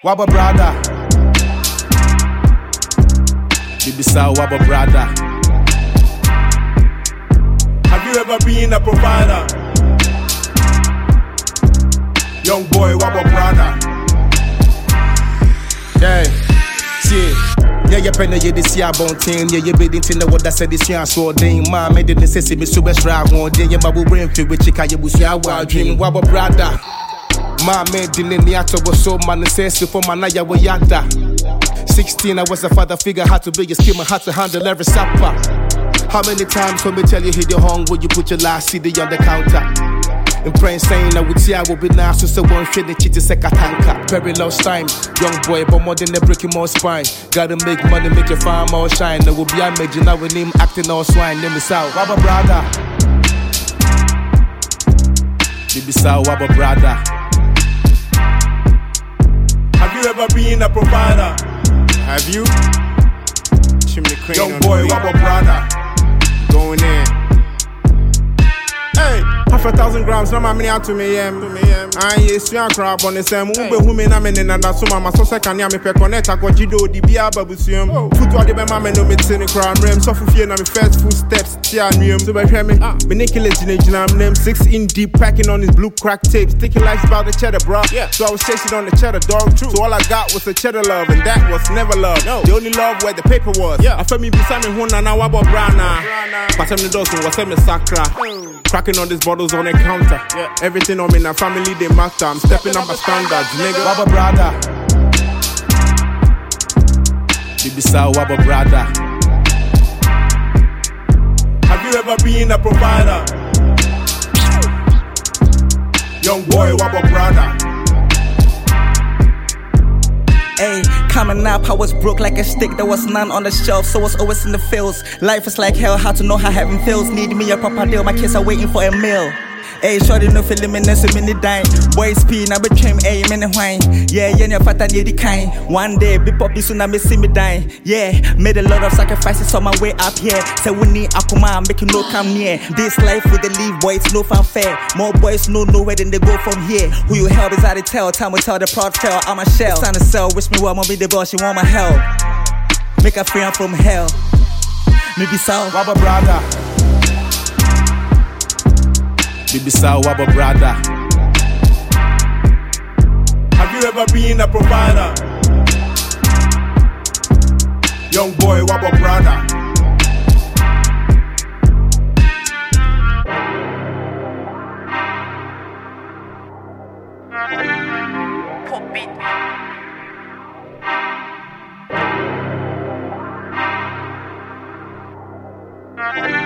Wabba brother. Bibisa Wabba brother. Have you ever been a provider? Young boy, Wabba brother. Yeah, see. Yeah, you penny, you this year, bonting. Yeah, you bidding to know what I said this year, so dang, ma, made the necessity, so best right one day. You babu brain feel with chica, you was your wild dream, Wabba brother. Ma, made the lineator was so man, necessary for my naya, we yada. 16, I was a father figure, had to be a skimmer, had to handle every supper. How many times when me tell you hit your home, will you put your last CD on the counter? In praying saying I would see I will be nice, so one shit the cheat is a tanker. Very lost time, young boy, but more than the breaking more spine. Gotta make money, make your farm all shine. There will be a major now with him acting all swine. Name is out, Wabba brother. Bibisa Wabba brother. Have you ever been a provider? Have you? Chimney crane Young on boy, the beat. Wabba brother. Going in. Hey, 1,000 grams, no mammy out to me, I ain't swear crab on the same. Ube who me na men and that's so my so second yam pe connect. I got Jido, the Bia Babusium. Foot what the mamma no me tin crown rem. So for fear na me first footsteps, Tianium. So by me, Nicholas Jinam name 6 in deep packing on his blue crack tapes. Thinking life's about the cheddar, bro. Yeah. So I was chasing on the cheddar, dog. True. So all I got was the cheddar love, and that was never love. No. The only love where the paper was. Yeah. I felt me beside me, Huna, now Wabba brana. But I'm the dog, so what's me sacra. Cracking on these bottles on the counter. Yeah. Everything on me in a family, they matter. I'm stepping up my standards, nigga. Wabba brother. Bibisa Wabba brother. Have you ever been a provider? Young boy, Wabba brother. Ay, coming up, I was broke like a stick. There was none on the shelf, so I was always in the fields. Life is like hell, how to know how heaven feels. Need me a proper deal, my kids are waiting for a meal. Hey, shorty no feeling me, so many dying. Boys P, now betray me, hey, many wine. Yeah, your fata near the kind. One day, be poppy soon, I may see me dying. Yeah, made a lot of sacrifices on my way up here. So we need Akuma, I'm making no come near. This life with the leave boys, no fanfare. More boys know nowhere than they go from here. Who you help is how they tell. Time will tell the proud tell. I'm a shell. It's time to sell. Wish me well, I'ma be the boss. She want my help. Make her free from hell. Maybe so. Wabba brother. Bibisa Wabba brother. Have you ever been a provider? Young boy, Wabba brother. Pop beat.